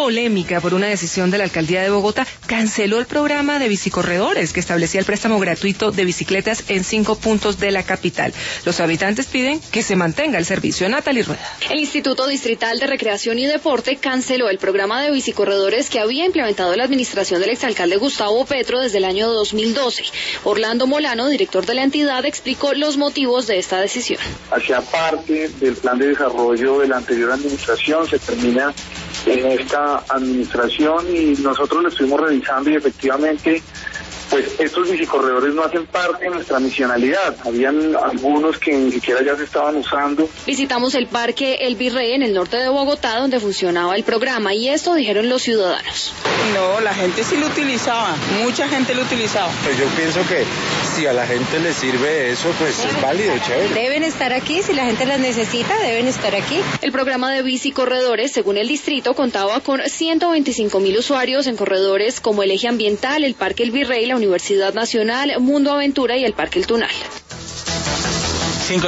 polémica por una decisión de la alcaldía de Bogotá, canceló el programa de bicicorredores que establecía el préstamo gratuito de bicicletas en 5 puntos de la capital. Los habitantes piden que se mantenga el servicio. Natalie Rueda. El Instituto Distrital de Recreación y Deporte canceló el programa de bicicorredores que había implementado la administración del exalcalde Gustavo Petro desde el año 2012. Orlando Molano, director de la entidad, explicó los motivos de esta decisión. Hacía parte del plan de desarrollo de la anterior administración, se termina en esta administración y nosotros lo estuvimos revisando y efectivamente pues estos bicicorredores no hacen parte de nuestra misionalidad. Habían algunos que ni siquiera ya se estaban usando. Visitamos el Parque El Virrey en el norte de Bogotá, donde funcionaba el programa, y esto dijeron los ciudadanos. No, la gente sí lo utilizaba, mucha gente lo utilizaba. Pues yo pienso que si a la gente le sirve eso, pues es válido, chévere. Deben estar aquí, si la gente las necesita, deben estar aquí. El programa de bicicorredores, según el distrito, contaba con 125.000 usuarios en corredores como el Eje Ambiental, el Parque El Virrey, la Universidad Nacional, Mundo Aventura y el Parque El Tunal.